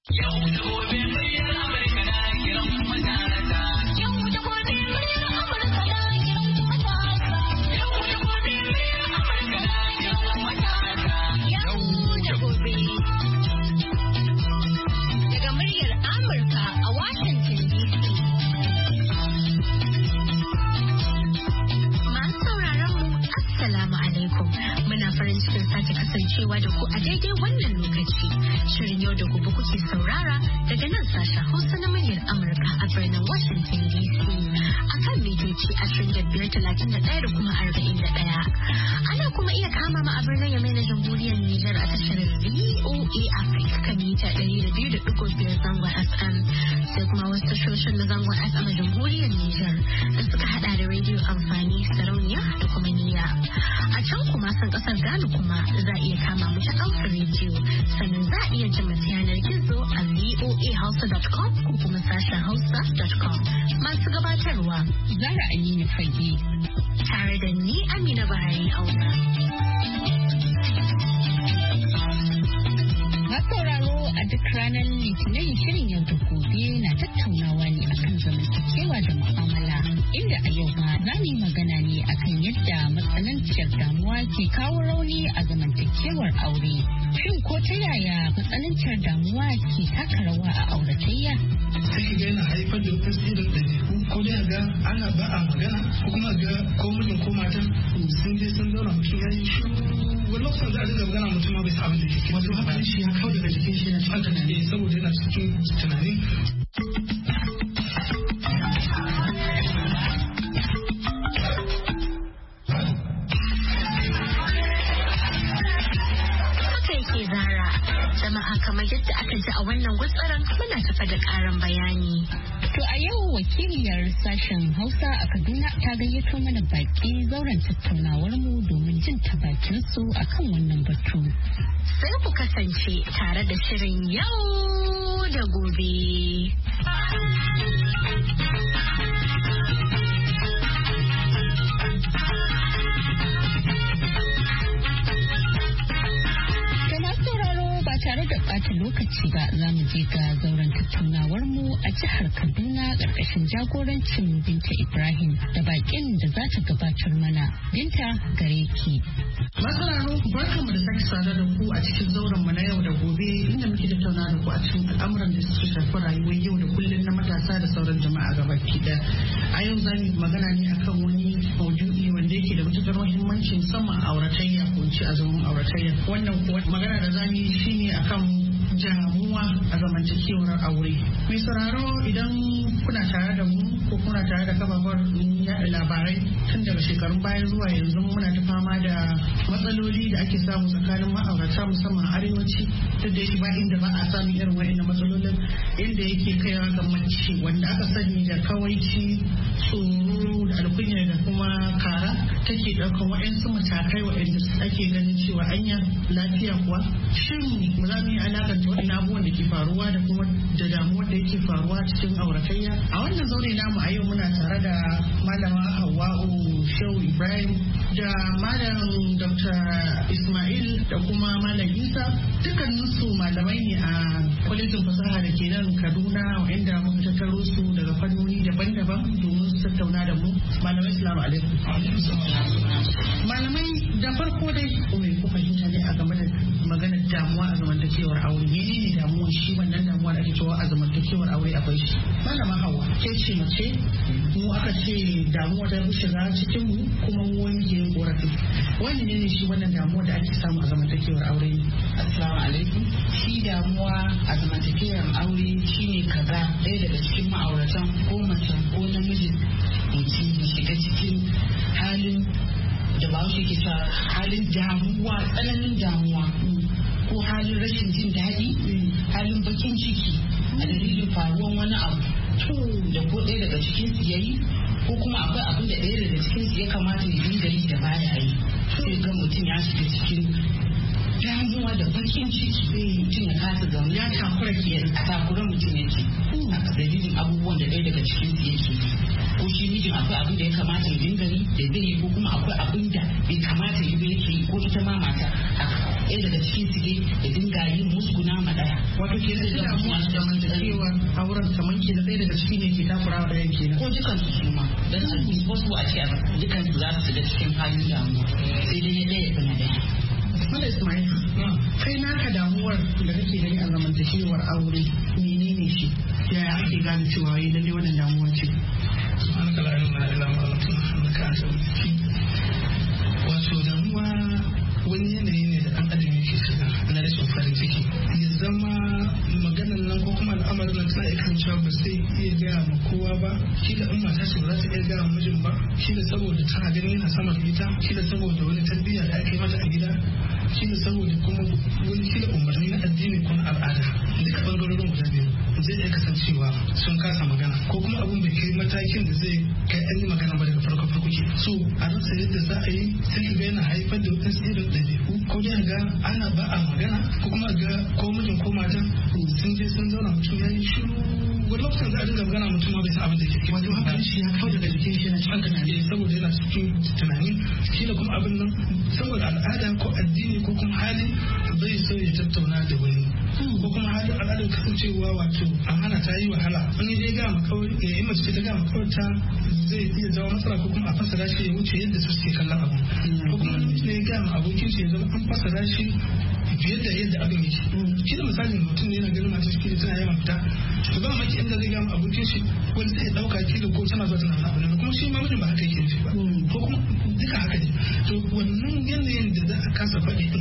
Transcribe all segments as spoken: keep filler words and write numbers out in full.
kasancewa da ku a daidai wannan lokaci. Shirin yau da gobe kuke saurara daga nan sashen Hausa na muryar Amurka a birnin Washington D C. A kan mitoci ashirin da biyar talatin da ɗaya da kuma arba'in da ɗaya. Ana kuma iya kama ma a birnin Yamai na Jamhuriyar Nijar a tashar V O A Africa kan mita ɗari da biyu da ɗigo biyar zangon F M. Sai kuma wasu tashoshin na zangon F M a Jamhuriyar Nijar da suka haɗa da rediyo amfani sarauniya da kuma niyya. A can kuma san ƙasar Ghana kuma za a iya kama mu ta Alpha Radio sannan za a iya jin yanar gizo a v o a hausa dot com ko kuma sashen hausa dot com. Masu gabatarwa Zara Aminu Fage tare da ni Amina Bahari Auna. Masauraro a duk ranar Litinin shirin yau da gobe na tattaunawa ne akan zamantakewa da mu'amala, inda a yau ma za mu yi magana ne akan yadda matsananciyar damuwa ke kawo rauni a zamantakewar aure. Shin ko ta yaya matsananciyar damuwa ke taka rawa a auratayya? Sai ga yana haifar da wasu irin ɗabi'u ko dai ga ana ba a magana ko kuma ga ko mijin ko matan sun je sun zauna mutum ya yi shiru. Wani lokacin za a dinga magana mutum ma bai sa abin da ke wato haka shi ya kawo daga jikin shi na cikin tunani saboda yana cikin tunani. Jama'a kamar yadda aka ji a wannan gutsaran muna tafa da ƙarin bayani. To a yau wakiliyar sashen Hausa a Kaduna ta gayyato mana baki zauren tattaunawar mu domin jin ta bakin su akan wannan batu. Sai ku kasance tare da shirin yau da gobe. Tare da ɓata lokaci ba za mu je ga zauren tattaunawar mu a jihar Kaduna ƙarƙashin jagorancin Binta Ibrahim da baƙin da za ta gabatar mana. Binta gare ki. Masararo barkanmu da sake sada da ku a cikin zauren mu na yau da gobe inda muke tattauna da ku a cikin al'amuran da suka shafi rayuwar yau da kullum na matasa da sauran jama'a gabaki ɗaya. A yau za mu yi magana ne akan wani maudu'i wanda yake da matuƙar muhimmanci musamman auratayya ko in ce a zaman auratayya. Wannan kuwa magana da za mu yi shine akan damuwa a zamantakewar aure. Mai sauraro idan kuna tare da mu ko kuna tare da kafafen yaɗa labarai tun daga shekarun baya zuwa yanzu muna ta fama da matsaloli da ake samu tsakanin ma'aurata musamman a arewaci duk da yake ba inda ba a samun irin wa'annan matsalolin inda yake kaiwa ga mace wanda aka sani da kawaici tsoro da alkunya da kuma kara take ɗaukar wa'ansu matakai wa'anda ake ganin cewa anya lafiya kuwa shin za mu yi alakanta wa'annan abubuwan da ke faruwa da kuma da damuwar da yake faruwa cikin auratayya. A wannan zaure namu a yau muna tare da malama Hawwa'u Shehu Ibrahim da malam Doctor Ismail da kuma malam Isa, dukkaninsu malamai ne a kwalejin fasaha da ke nan Kaduna wanda muka tattaro su daga fannoni daban-daban domin su tattauna da mu. Malamai salamu alaikum. Malamai da farko dai me ku fahimta ne a game da maganar damuwa a zamantakewar aure? Menene damuwa shi wannan damuwa da ake cewa a zamantakewar aure akwai shi? Malama Hawwa ke ce mace mu aka ce damuwa ta shiga cikin mu kuma mu wani ke yin korafi. Wani ne ne shi wannan damuwa da ake samu a zamantakewar aure ne? Assalamu alaikum. Shi damuwa a zamantakewar aure shine kaza ɗaya daga cikin ma'auratan ko mace ko namijin mutum ya shiga cikin halin da ba shi ke sa halin damuwa, tsananin damuwa ko halin rashin jin daɗi, halin bakin ciki a dalilin faruwan wani abu da ko ɗaya daga cikin su yayi ko kuma akwai abin da ɗaya daga cikin su ya kamata ya dinga yi da baya yi, sai ga mutum ya shiga cikin damuwa da bakin ciki, mutum ya kasa zaune ya takura ke a takura mutum yake a dalilin abubuwan da ɗaya daga cikin su yake ko shi mijin akwai abin da ya kamata ya dinga yi da zai yi ko kuma akwai abin da bai kamata ya yi yake yi ko ita ma mata ɗaya daga cikin su ya dinga yin musguna ma ɗaya wato ke da damuwa a zamantakewa a wurin kamar ke da ɗaya daga ciki ne ke takura da yanke na ko dukan su su ma dan a wasu a ce dukan su za su shiga cikin halin damuwa sai dai ɗaya ya kana ɗaya. Mala Ismail, kai naka damuwar da kake gani a zamantakewar aure menene shi? Yaya ake gane cewa yi lalle wannan damuwa ce? An kala yin na ila ma'alafin da ka asali. Wato damuwa wani yanayi ne da ɗan adam yake shiga na rashin farin ciki. Ya zama maganan nan ko kuma al'amarin nan tana iya cewa ba sai iya gaya ma kowa ba. Kila in mata ce ba za ta iya gaya ma mijin ba. Kila saboda tana ganin yana sama da ita. Kila saboda wani tarbiyya da aka yi mata a gida. Kila saboda kuma wani kila umarni na addini ko na al'ada. Duka ɓangarorin guda biyu zai iya kasancewa sun kasa magana ko kuma abun bai kai matakin da zai kai an yi magana ba daga farko farko ke. So a rasa yadda za a yi sai ka ga yana haifar da wasu irin ɗabi'u ko dai ga ana ba a magana ko kuma ga ko mijin ko matan sun je sun zauna mutum ya yi shiru wani lokacin za a dinga magana mutum ma bai san abin da ke wajen hakan shi ya kawo daga jikin shi na cikin tunani saboda yana cikin tunani kila kuma abin nan saboda al'ada ko addini ko kuma hali bai so ya tattauna da wani ko kuma halin al'adar kasancewa wato an hana ta yi wahala an yi dai ga makawai ya yi mace ta ga makawai ta zai iya zama matsala ko kuma a fasara shi ya wuce yadda su suke kallon abu ko kuma namiji ne ya ga ma abokin shi ya zama an fasara shi fiye da yadda abin yake shi da misalin mutum ne yana ganin mace shi tana yawan fita to ba maki inda zai ga ma abokin shi wani sai ya dauka kilo ko tana zuwa tana abu ne kuma shi ma mijin ba haka yake nufi ba ko kuma duka haka ne to wannan yanayin da za a kasa faɗi din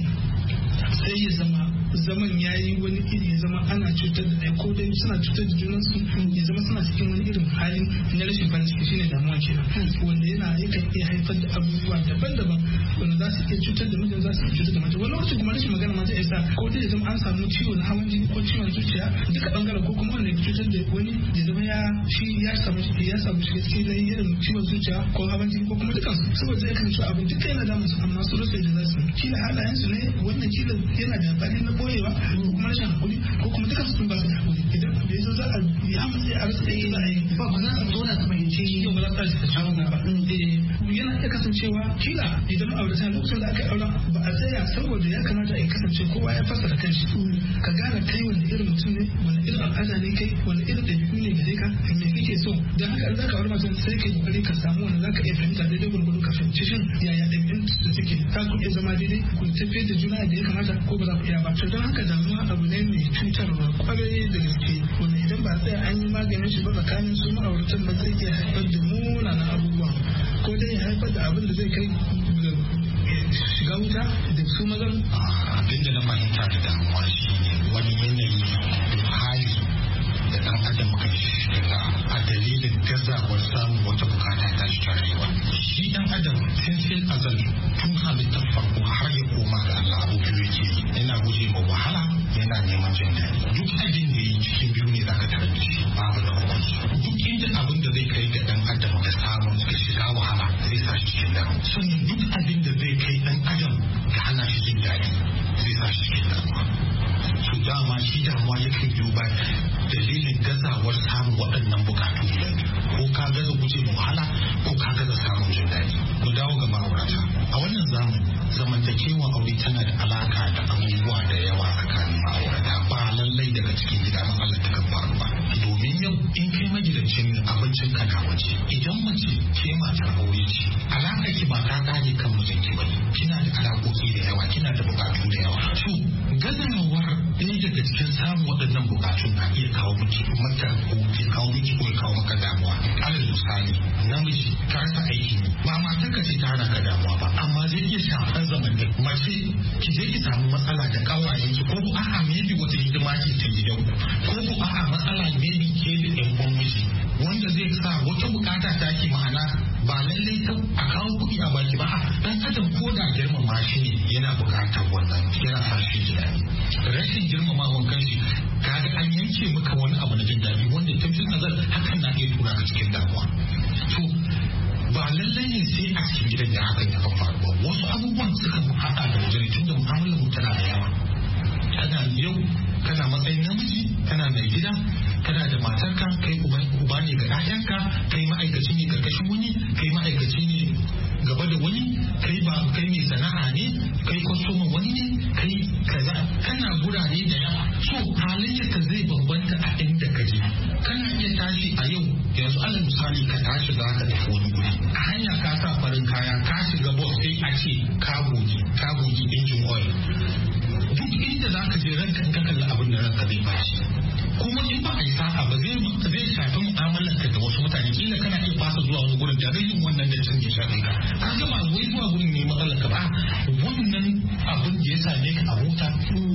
sai ya zama zaman ya yi wani iri ya zama ana cutar da ɗaya ko dai suna cutar da junansu ya zama suna cikin wani irin halin na rashin farin ciki shine damuwa kenan wanda yana yakan iya haifar da abubuwa daban-daban wanda za su iya cutar da mijin za su iya cutar da mace wani lokacin kuma rashin magana ma zai isa ko dai ya zama an samu ciwo na hawan jini ko ciwon zuciya duka bangaren ko kuma wanda ya cutar da wani ya zama ya shi ya samu ya samu shiga cikin irin ciwon zuciya ko hawan jini ko kuma dukansu saboda zai kan cewa abin duka yana damun su amma su rasa yadda za su kila halayensu ne wannan kila yana da amfani na boyewa ko kuma rashin hakuri ko kuma duka sun ba su da hakuri idan da yazo za a yi amince a rasa yadda za a yi ba ba za a zo na ta fahimci yau ba za ta ta ciwo ba yana iya kasancewa kila idan ma'aurata lokacin da aka yi auren ba a tsaya saboda ya kamata a kasance kowa ya fassara kanshi ka gane kai wani irin mutum ne wani irin al'ada ne kai wani irin ɗabi'u ne gare ka me kake so don haka in za ka aure mutum sai ka yi kokari ka samu wanda za ka iya fahimta daidai gwargwado ka fahimci shin yaya ɗabi'un da suke ta ku iya zama daidai ku tafiyar da juna da ya kamata ko ba za ku iya ba to don haka damuwa abu ne mai cutarwa kwarai da gaske wanda idan ba tsaya an yi maganin shi ba tsakanin su ma'auratan ba zai iya haifar da munanan abubuwa ko dai ya haifar da abin da zai kai ga shiga wuta da su mazan. Abin da na fahimta da damuwa shi ne wani yanayi da hali da ɗan adam kan shiga a dalilin gazawar samun wata bukata ta shi tarewa. Shi ɗan adam tun sai azal tun halittar farko har ya koma ga Allah abu biyu yake yana guje ma wahala yana neman jin daɗi. Duk abin da yi cikin biyu ne zaka tarar da shi babu da hukunci. Duk inda abin da zai kai ga ɗan adam da samun ga shiga wahala zai sa shi cikin damuwa. Sannan duk abin da zai kai ɗan adam ga hana shi jin daɗi zai sa shi cikin damuwa. So dama shi damuwa yakan biyo ba dalilin gazawar samun waɗannan bukatu guda ko ka gaza guje wahala ko ka gaza samun jin daɗi. Mu dawo ga ma'aurata. A wannan zamani zamantakewa aure tana da alaka da abubuwa da yawa tsakanin ma'aurata ba lallai daga cikin gida matsalar ta kan faru ba. Domin yau in kai magidancin abincin ka na waje idan mace ke matar aure ce alaka ki ba ta kare kan mijinki ba kina da alaƙoƙi da yawa kina da bukatu da yawa. So gazawar ɗaya daga cikin samun waɗannan bukatun na iya kawo miki mata ko ke kawo miki ko kawo maka damuwa. Alal misali namiji ka rasa aiki ne ba matar ka ce ta hana ka damuwa ba amma zai iya shafar zaman da mace ki je ki samu matsala da kawayen ki ko a'a maybe wata hidima ce ta gidan ko a'a matsala maybe ke da ɗan uwan miji wanda zai sa wata bukata ta ki ma'ana ba lallai ta a kawo kuɗi a baki ba dan adam ko da girmama shi ne yana bukatar wannan yana sa shi ji daɗi. Rashin girmamawan kanshi kaga an yanke maka wani abu na jin daɗi wanda tun azal hakan na iya tura ka cikin damuwa. To ba lallai ne sai a cikin gidan ya hakan ya faru ba wasu abubuwan suka haɗa da wajen tun da mu'amalar mu tana da yawa. Kana yau kana matsayin namiji kana mai gida kana da matarka kai uba ne ga 'ya'yanka kai ma'aikaci ne karkashin wani kai ma'aikaci ne gaba da wani kai ba kai mai sana'a ne kai kwastoman wani ne kai kaza kana gurare da yawa so halayyarka zai bambanta a inda ka je. Kana iya tashi a yau yanzu alal misali ka tashi za ka tafi wani guri. A hanya ka sa farin kaya ka shiga bus sai a ce ka goge ka goge injin oil. Duk inda za ka je ranka in ka kalli abin da ranka zai bashi. Kuma in ba a yi sa'a ba zai zai shafi mu'amalarka da wasu mutane kila kana iya fasa zuwa wani gurin da yin wannan da cin ya shafe ka. Ka ga ba wai zuwa gurin ne matsalar ka ba wannan abin da ya same ka a mota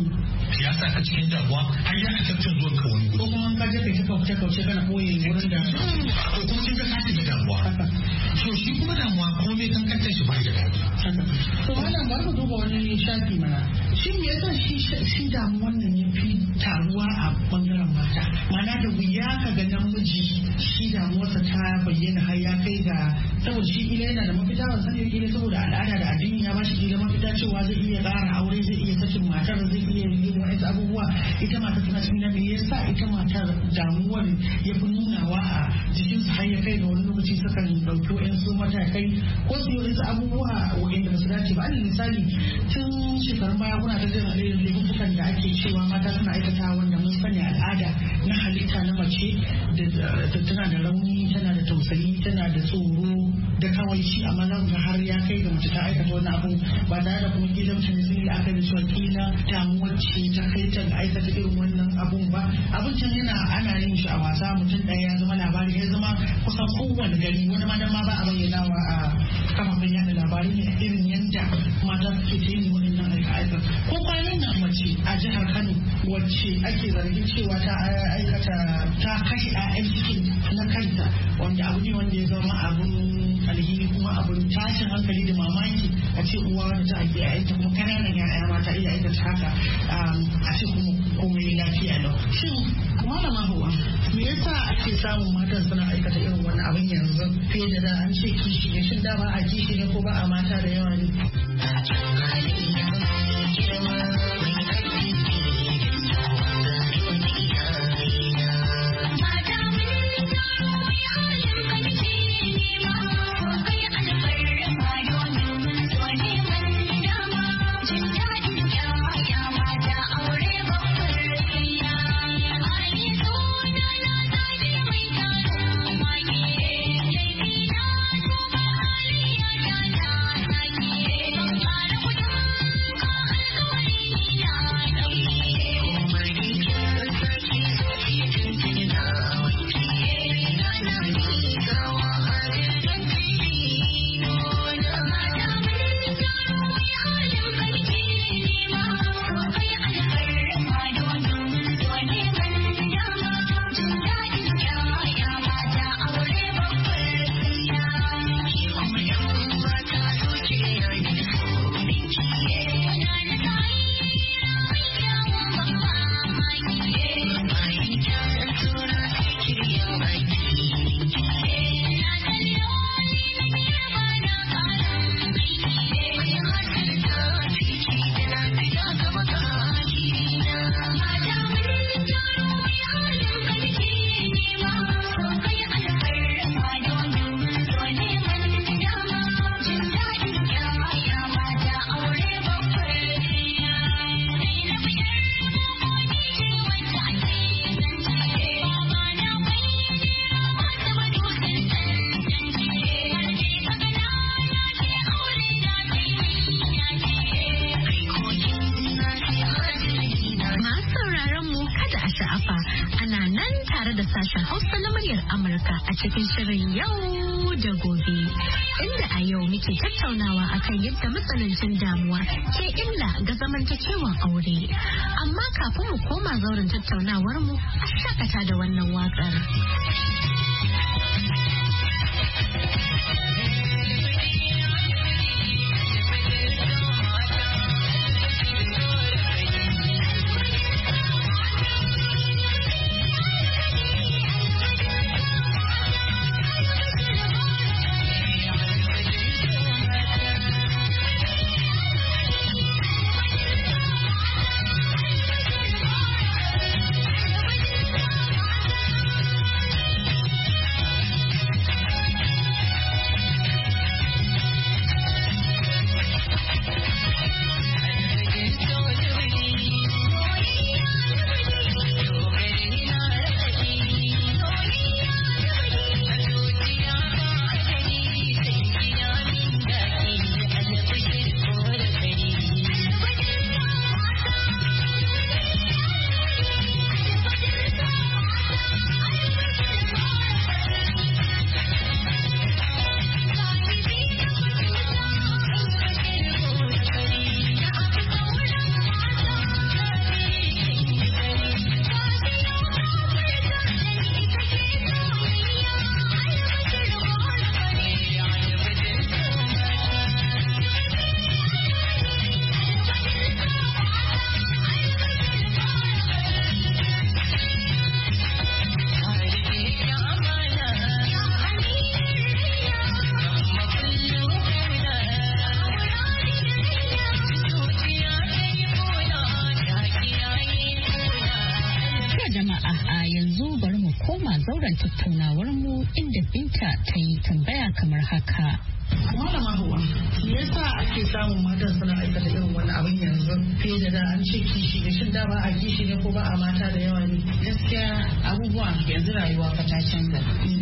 ya sa ka cikin damuwa har ya ka tabbacin zuwan ka wani guri. Ko kuma ka je kai ta kauce kauce kana koyi wurin da ko kuma kin ga ka shiga damuwa. So shi kuma damuwa komai kan kanta shi ba da damuwa. To wannan ba ku duba wani shafi mana. Shin me yasa shi shi damuwan nan ya fi taruwa a bangaren mata? Mana da wuya ka ga namiji shi damuwarsa ta bayyana har ya kai ga saboda shi kila yana da mafita ban sani kila saboda al'ada da addini ya ba shi kila mafita cewa zai iya ƙara aure zai iya sakin matar zai iya yin wa'ansu abubuwa ita matar tana cikin me yasa ita matar damuwar ya fi nunawa a jikinsu har ya kai ga wani lokaci sukan ɗauki wa'ansu matakai ko su yi wa'ansu abubuwa wa'anda ba su dace ba. Alal misali tun shekarun baya kuna ta jin laifukan da ake cewa mata suna aikata wanda mun sani al'ada na halitta na mace da tana da rauni tana da tausayi tana da tsoro da kawai shi amma za ga har ya kai ga mace ta aikata wani abu ba tare da kuma kila mutane sun yi aka da cewa kila damuwar ce ta kai ta ga aikata irin wannan abun ba. Abin can yana ana yin shi a wasa mutum ɗaya ya zama labari ya zama kusan kowane gari wani ma ma ba a bayyanawa a kafafen yada labarai ne irin yadda mata suke ta yin waɗannan aika-aika. Ko kwanan nan mace a jihar Kano wacce ake zargin cewa ta aikata ta kashe 'ya'yan cikin na kanta wanda abu ne wanda ya zama abun alhini kuma abun tashin hankali da mamaki a ce uwa da ta haifi 'ya'yanta kuma kananan 'ya'ya mata iya aikata haka a ce kuma komai lafiya lau. Shin malama Hauwa me yasa ake samun matan suna aikata irin wani abin yanzu fiye da da an ce kishi ne shin da ba a kishi ne ko ba a mata da yawa ne? sashen Hausa na muryar Amurka a cikin shirin yau da gobe. Inda a yau muke tattaunawa akan yadda matsanancin damuwa ke illa ga zamantakewan aure. Amma kafin mu koma zauren tattaunawar mu a shakata da wannan waƙar. zauren tattaunawar mu inda Binta ta yi tambaya kamar haka. Malama Hauwa, me yasa ake samun matan suna aikata irin wani abin yanzu fiye da da an ce kishi ne, shin da ba a kishi ne ko ba a mata da yawa ne? Gaskiya abubuwa yanzu rayuwa fa ta canza.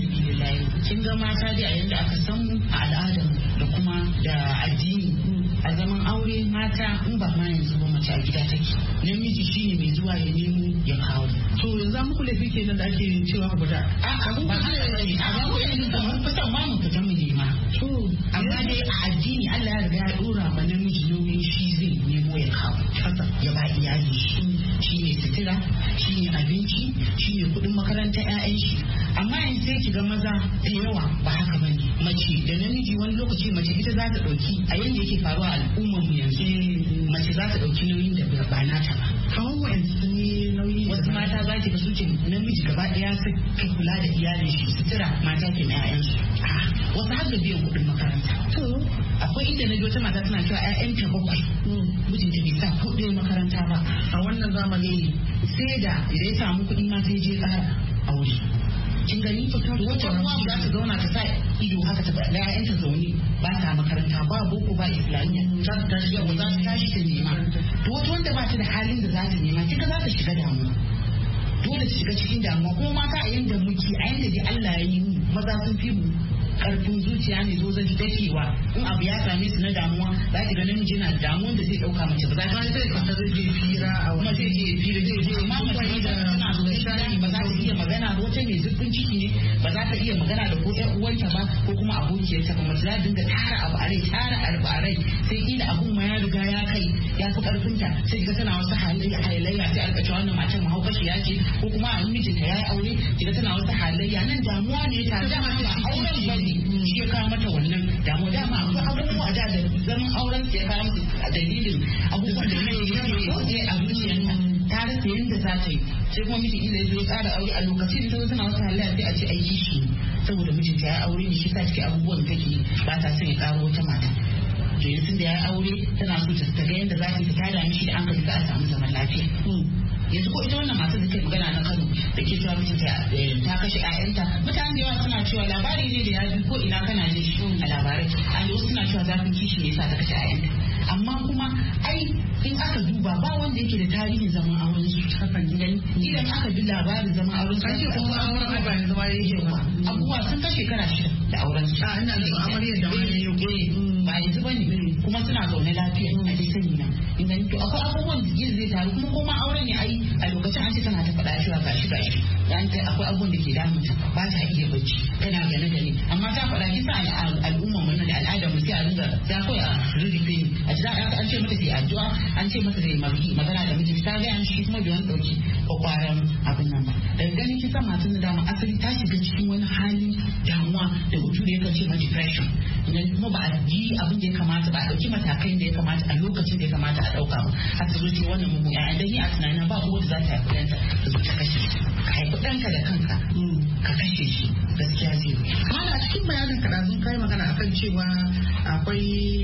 Kin ga mata dai a yanda aka san mu a al'adar da kuma da addini. A zaman aure mata in ba ma yanzu ba mace a gida take. Namiji shine mai zuwa ya nemo ya kawo. To yanzu an muku laifi kenan da ake cewa guda. A ba ba ne a ba ku yanzu kamar kusan ma mu fita mu nema. To amma dai a addini Allah ya riga ya dora ma namiji nauyin shi zai nemo ya kawo. Ya ba iyali shi. Shi ne sutura, shi ne abinci, shi ne kuɗin makarantar 'ya'yan shi. Amma yanzu sai ki ga maza da yawa ba haka ba ne. Mace da namiji wani lokaci mace ita za ta ɗauki a yanda yake faruwa a al'ummar mu yanzu. Mace za ta ɗauki nauyin da ba nata ba. Kamar wa'yansu sun yi nauyi. Wasu mata za ki ga su ce namiji gaba ɗaya su ka kula da iyalin shi sutura mata ke na 'ya'yan su. Wasu har da biyan kuɗin makaranta. Akwai inda na ji wata mata tana cewa 'ya'yanta bakwai. Mijinta bai sa kuɗin makaranta ba. A wannan zamani sai da idan ya samu kuɗi ma sai je ƙara aure. Kin gani wata uwa za ta zauna ta sa ido haka ta da ƴaƴanta zaune ba ta makaranta ba boko ba islamiyya za ta tashi yau za ta tashi ta nema. To wata wanda ba ta da halin da za ta nema kika za ta shiga damuwa. Dole ta shiga cikin damuwa kuma mata a yanda muke a yanda dai Allah ya yi mu maza sun fi mu karfin zuciya ne zo zai dakewa in abu ya same su na damuwa za ki ga namiji na damuwan da zai dauka mace ba za ta zai kwanta zai je fira a wani zai je fira zai je amma mace da tana zo shari ba za ta iya magana da wata mai zurfin ciki ne ba za ta iya magana da ko ƴan uwanta ba ko kuma abokiyarta ba mace za ta dinga tara abu a rai tara abu a rai sai kila abun ma ya riga ya kai ya fi karfinta sai ga tana wasu halayya halayya sai aka ce wannan macen mahaukaciya ce ko kuma a mijinta ya yi aure kiga tana wasu halayya nan damuwa ne ta da auren bane shi ya kawo mata wannan damuwa dama akwai abubuwa da da zaman auren ya kawo mata a dalilin abubuwan da ne yake a zuciyarta ta rasa yadda za ta yi sai kuma miji ila ya tsara aure a lokacin da tana wata halayya sai a ce ai kishi saboda mijinta ya aure ne shi sa take abubuwan take ba ta son ya karo wata mata to yanzu da ya aure tana so ta ga yadda za ta ta tada mishi da an ka za a samu zaman lafiya yanzu ko ita wannan matar da kai magana na Kano da ke cewa mijinta ta kashe ƴaƴanta mutane da yawa suna cewa labari ne da ya ji ko ina kana jin shi a labarai a wasu suna cewa zafin kishi ne yasa ta kashe ƴaƴanta amma kuma ai in aka duba ba wanda yake da tarihin zaman auren su hakan gani idan aka bi labarin zaman auren su ake kuma auren ai ba yanzu ba yake ba abubuwa sun kai shekara shida da auren su a ina da amarya da wani yau ba yanzu bane kuma suna zaune lafiya a dai sani na in gani to akwai abubuwan da zai taru kuma kuma auren ne ai a lokacin an ce tana ta faɗa cewa gashi gashi dan ta akwai abubuwan da ke damun ta ba ta iya bacci tana gane gane amma ta faɗa kisa al'umma mun da al'adar mu sai a ringa ta koyi a rubuce a ji an ce mata sai addu'a an ce mata sai magana da miji ta ga an shi kuma bai wani dauki kwakwaran abin nan ba daga ganin kisan matan da dama asali ta shiga cikin wani hali damuwa da hutu da yakan ce ma depression idan kuma ba a yi abin da ya kamata ba a dauki matakai da ya kamata a lokacin da ya kamata a dauka ba har ta zo ce wannan mugun ƴaƴan dan yi a tunanin ba ko za ta haifi ɗanta ta zo ta kashe shi ka haifi ɗanka da kanka ka kashe shi gaskiya zai yi. Mana a cikin bayanin kaɗazun kai magana akan cewa akwai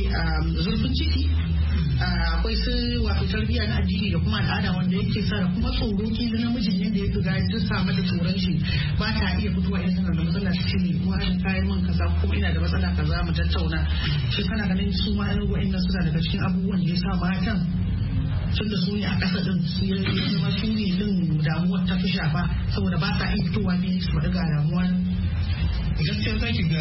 zurfin ciki akwai su wato tarbiyya na addini da kuma al'ada wanda yake sa da kuma tsoro kila namijin yadda ya riga ya sa mata tsoron shi ba ta iya fitowa idan tana da matsala ta ce ne kuma an kayan man kaza ko ina da matsala kaza mu tattauna shi kana ganin su ma irin wa'annan suna daga cikin abubuwan da ya sa matan tun da su ne a ƙasa din su ya zama su ne din damuwar ta fi shafa saboda ba sa iya fitowa ne su faɗi ga damuwa. Gaskiya za ki ga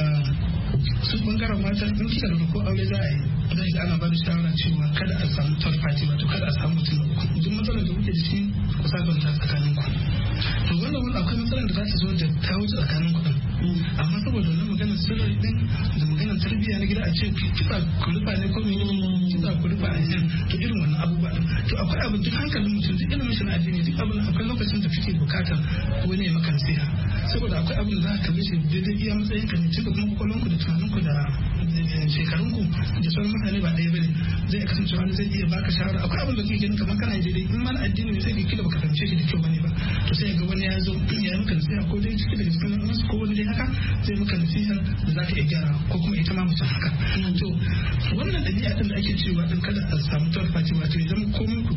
su bangaren mata in kika da ko aure za a yi zai ga ana ba da shawara cewa kada a samu third party wato kada a samu mutum na uku duk matsalar da kuke da shi ku sabanta tsakanin ku to wannan wani akwai matsalar da za ta zo da ta wuce tsakanin ku din amma saboda wannan maganar sirri din da maganar tarbiyya na gida a ce kisa ku rufa ne ko me kisa ku rufa a yin to irin wannan abubuwa din to akwai abin duk hankalin mutum duk ilimin shi na addini duk abin akwai lokacin da kake bukatar wani ya maka nasiha saboda akwai abin da za ka kalle shi daidai iya matsayin ka ne cika kuma kwakwalwanku da tunaninku da shekarunku da sauran mutane ba ɗaya bane zai kasance wani zai iya baka shawara akwai abin da kake ganin kamar kana daidai in mana addini ne sai kila baka fahimce shi da kyau bane ba to sai ga wani ya zo ya yi maka nasiha ko dai cikin daga cikin wasu ko wani dai haka zai maka nasiha da za ka iya gyara ko kuma ita ma mutum haka to wannan ɗabi'a din da ake cewa din kada a samu third party wato idan komai ku kitsa ku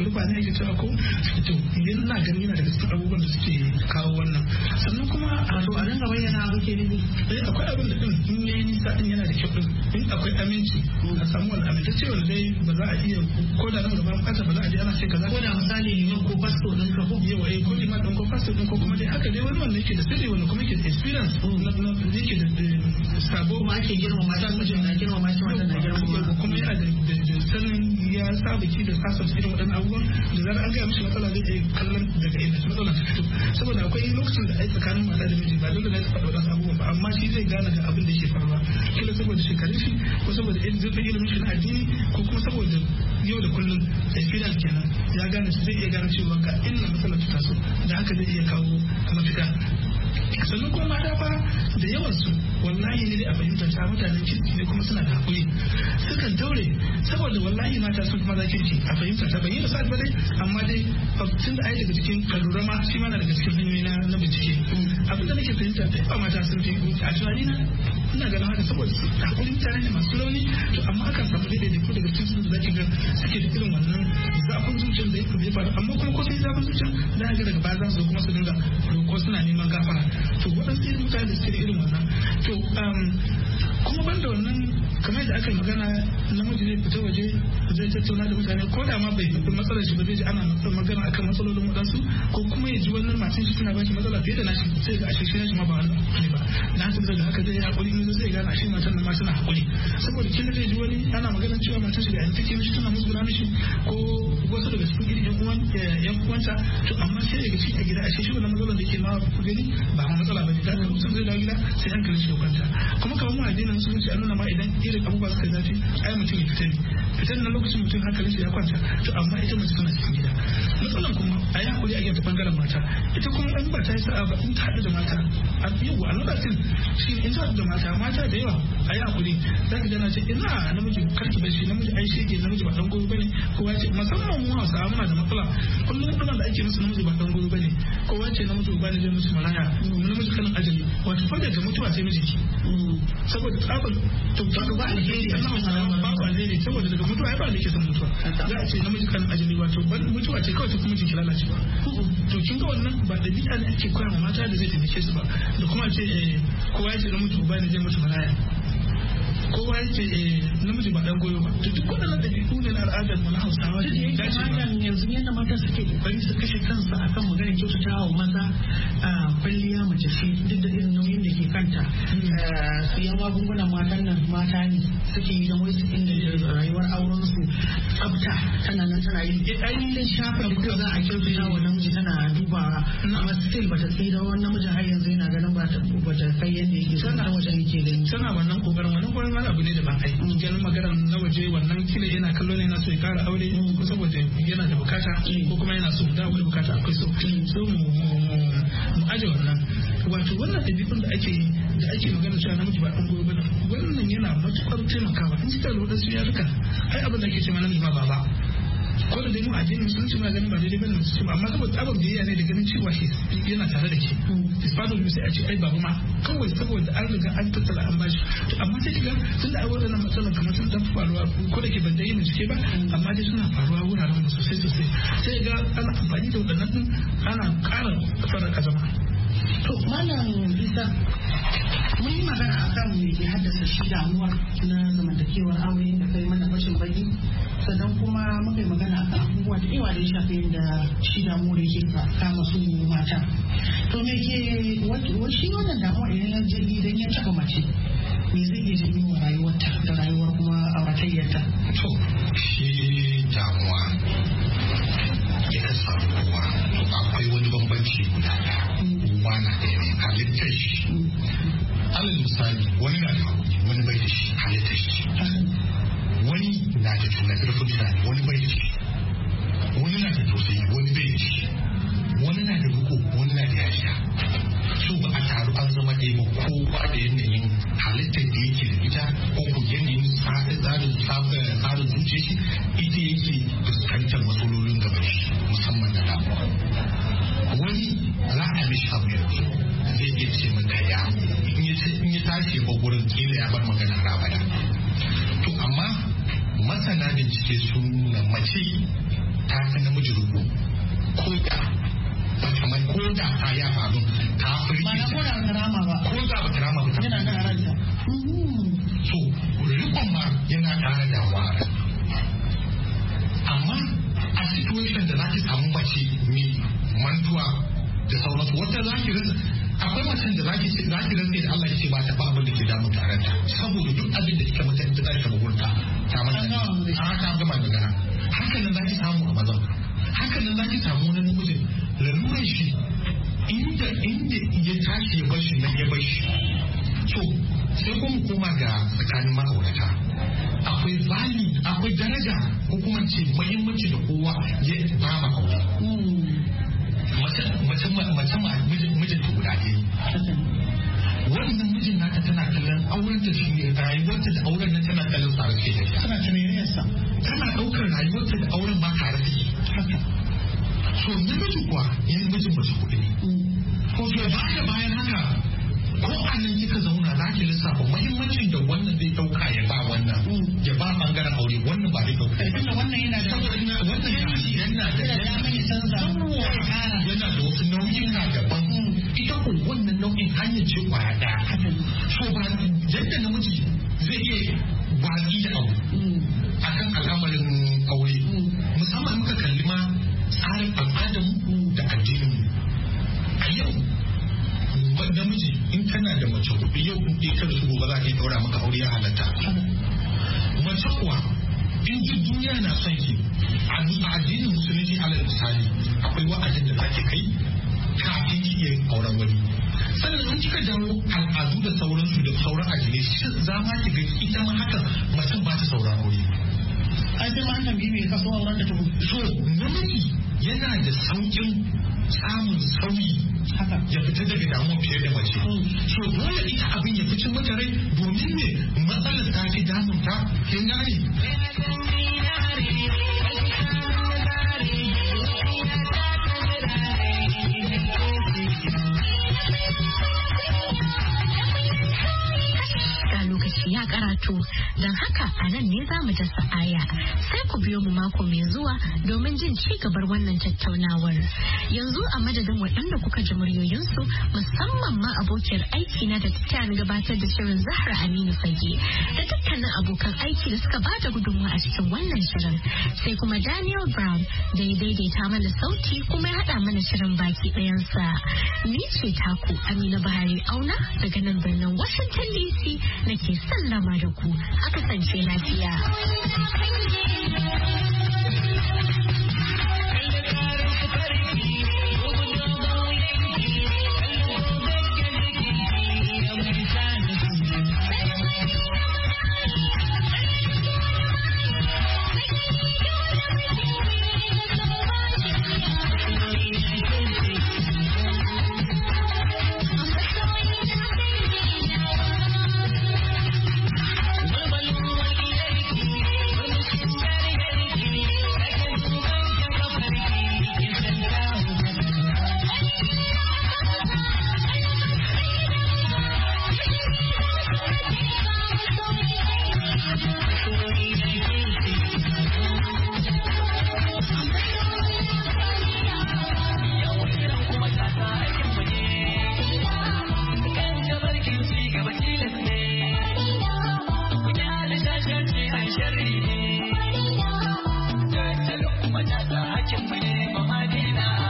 rufa ne ake cewa ko to yana ganin yana daga cikin abubuwan da suke kawo wannan. Sannan kuma a to a dinga bayyana abu ke ne eh akwai abin da din in yayi nisa din yana da kyau din in akwai aminci a samu wani amintacce wanda dai ba za a iya ko da nan gaba an kasa ba za a je ana sai kaza ko da misali liman ko pastor din ka ko yawa eh ko liman din ko pastor din ko kuma dai haka dai wani wanda yake da sirri wanda kuma yake da experience na na yake da sabo ma ake girmama ta mijin na girmama shi wannan na girmama kuma yana da sanin ya saba ki da sasa irin waɗannan abubuwan da zarar an gaya mishi matsala zai iya kallon daga inda matsala ta fito saboda akwai lokacin da ai tsakanin mata da miji ba dole ne su faɗa waɗannan abubuwan ba amma shi zai gane da abin da yake faruwa kila saboda shekarun shi ko saboda irin zurfin ilimin shi na addini ko kuma saboda yau da kullum experience kenan ya gane shi zai iya gane cewa ga inda matsalar ta taso da haka zai iya kawo mafita. Sannan kuma mata fa da yawansu wallahi ne dai a fahimta ta mutanen kirki ne kuma suna da hakuri sukan daure saboda wallahi mata sun kuma za kirki a fahimta ta bayyana sa ba dai amma dai tun da ai daga cikin kalura ma shi ma na daga cikin hanyoyi na na bincike abinda nake fahimta da yawa mata sun fi a tunani na ina ganin haka saboda hakuri mutane ne masu rauni to amma akan samu daidai da ku daga cikin da zaki ga suke da irin wannan zafin zuciyar da yake faru amma kuma ko sai zafin zuciyar da ga daga baya za su kuma su dinga roƙo suna neman gafara to waɗansu irin mutane da suke da irin wannan to kuma ban da wannan kamar da aka yi magana namiji zai fita waje zai tattauna da mutane ko da ma bai fi matsalar shi ba zai ji ana magana akan matsalolin waɗansu ko kuma ya ji wannan matan shi tana baki matsala fiye da nashi sai ga ashe shi nashi ma ba wani ne ba na tabbata da haka zai haƙuri ne zai gane ashe matan nan ma tana haƙuri saboda kin zai ji wani ana magana cewa matan shi da yan take mishi tana musguna mishi ko wasu daga cikin irin yan uwan yan uwanta to amma sai daga cikin a gida ashe shi wannan matsalar da ke ma ku gani ba ma matsala ba ne da haka mutum zai dawo gida sai an kalli shi ya kwanta kuma kamar mu addinin musulunci an nuna ma idan irin abubuwa suka zafi ai mutum ya fita ne fitar na lokacin mutum hankalin shi ya kwanta to amma ita mace tana cikin gida matsalan kuma a yi hakuri a gefe bangaren mata ita kuma an ba ta yi sa'a ba in ta haɗu da mata a yau a lokacin shi in ta haɗu da mata mata da yawa a yi hakuri za ka gana ce ina namiji karki bai shi namiji ai shege namiji ba dan gobe bane kowa ce musamman mu hausa muna da matsala kullum ɗuman da ake musu namiji ba dan gobe bane kowa ce namiji ba ne zai musu maraya namiji kanin ajali wato fadar da mutuwa sai miji saboda tsabar to ba alheri a cikin ba alheri saboda daga mutuwa ai ba da ke san mutuwa za a ce namiji kan ajali wato mutuwa ce kawai ta kuma jiki lalacewa to kin ga wannan ba dabi'a ne ake koya ma mata da zai taimake su ba da kuma ce kowa ya ce namiji ba ne zai mutu maraya kowa ya ce namiji ba dan goyo ba to duk waɗannan dabi'u ne na al'adar mu na Hausawa da ya dace ba yanzu yadda mata suke kokari su kashe kansu akan maganar kyautatawa maza a kwalliya mace ce duk da irin nauyin da ke kanta su yi magungunan matan nan mata ne suke yi don wasu inda rayuwar auren su tsafta tana nan tana yi ainihin shafa da za a kyautata wa namiji tana dubawa amma still bata tsira wani namijin har yanzu yana ganin ba ta kai yadda yake sana wajen yake gani tana wannan kokarin wannan kokarin wani abu ne da ban ai ganin magana na waje wannan kila yana kallo ne yana so ya kara aure ko saboda yana da bukata ko kuma yana so da wani bukata akwai so so mu mu aje wannan wato wannan ɗabi'un da ake da ake magana cewa namiji ba ɗan gobe ba wannan yana matuƙar taimakawa in kika lura su yaruka ai abin da ake cewa namiji ba baba ko da dai mu addinin musulunci muna ganin ba daidai bane musulunci ba amma saboda tsabar biyayya ne da ganin cewa shi yana tare da ke isfado mu sai a ce ai babu ma kawai saboda an riga an tattala an bashi to amma sai kiga tun da ai wadannan matsalan kamar sun dan faruwa ko da ke ban dai bincike ba amma dai suna faruwa wuraren mu sosai sosai sai ga ana amfani da wadannan din ana ƙara fara kazama to malam Isa mun yi magana akan me ke haddasa shi damuwa na zamantakewar aure da kai mana bashin baki sannan kuma muka yi magana akan abubuwa da yawa da ya shafi yadda shi damuwar yake kama su mata to me ke shi wannan damuwa idan ya je idan ya taɓa mace me zai iya janyo wa rayuwarta da rayuwar kuma auratayyarta to shi damuwa ya samu kowa akwai wani bambanci guda ɗaya kowa na da yanayin halittar shi alal misali wani na da hakuri wani bai da shi halittar shi wani na da tuna ƙarfin tunani wani bai da shi wani na da tausayi wani bai da shi wani na da riko wani na da yajiya so ba a taru an zama ɗaya ba kowa da yanayin halittar da yake da ita ko ko yanayin tsarin tsarin zuciya shi ita yake fuskantar matsalolin gaba shi musamman na damuwa wani za a mishi abu yanzu zai iya ce maka ya in ya tashi ba gurin kila ya bar magana rabada to amma masana bincike sun nuna mace ta fi namiji rubu ko da kamar ko da ta ya faru ta fi ba na ko da ba rama ba ko da ba ta rama ba yana da ranta so rikon ma yana tare da wara amma a situation da za ki samu mace mai mantuwa da sauransu wata za ki rasa akwai macen da za ki rasa da Allah ya ce ba ta ba abin da ke damu tare da saboda duk abin da kika mata ta tsaya ta gurta ta manta a ta gama magana haka nan za ki samu a mazan haka nan za ki samu wani namijin lalurar shi inda inda ya tashi ya bar shi nan ya bar shi so sai kuma koma ga tsakanin ma'aurata akwai vali akwai daraja ko kuma ce muhimmanci da kowa ya ba ma aure mace mace mijin ta guda ɗaya wannan mijin naka tana kallon auren ta shi ne rayuwarta da auren nan tana kallon sa rake da shi tana tunanin sa tana ɗaukar rayuwarta da auren ma tare da shi so namiji kuwa yanzu mijin mace kuɗi ne ko so baya bayan haka ko a nan kika zauna za ki lissafa muhimmancin da wannan zai dauka ya ba wannan ya ba bangaren aure wannan ba zai dauka tunda wannan yana da wannan yana da yana da yana da wasu nau'in na daban ita ko wannan nau'in hanyar ce kwaya daya so ba yadda namiji zai iya watsi da abu akan al'amarin aure musamman muka kalli ma tsarin al'adarmu da addinin a yau namiji in kana da mace hudu yau in ɗaya kada su gobe za ka yi ɗaura maka aure ya halatta mace kuwa in duk duniya na son ki a addinin musulunci alal misali akwai wa'azin da zaki kai kafin ki iya auren wani sannan in kika dawo al'adu da sauransu da sauran addinai shi za ma ki ga ita ma haka mace ba ta sauran aure ai sai ma an tambayi me kaso auren da ta so namiji yana da saukin samun sauyi ya fita daga damuwa fiye da mace so dole ita abin ya fi cin mata rai domin ne matsalar ta fi damun ta kin gane ya karatu don haka a nan ne za mu dasa aya sai ku biyo mu mako mai zuwa domin jin ci gabar wannan tattaunawar yanzu a madadin waɗanda kuka ji muryoyinsu musamman ma abokiyar aiki na da ta gabatar da shirin Zahra Aminu Fage da dukkanin abokan aiki da suka bada gudunmawa a cikin wannan shirin sai kuma Daniel Brown da ya daidaita mana sauti kuma ya haɗa mana shirin baki ɗayansa ni ce taku Amina Bahari Auna daga nan birnin Washington D C nake sallama da ku a kasance lafiya.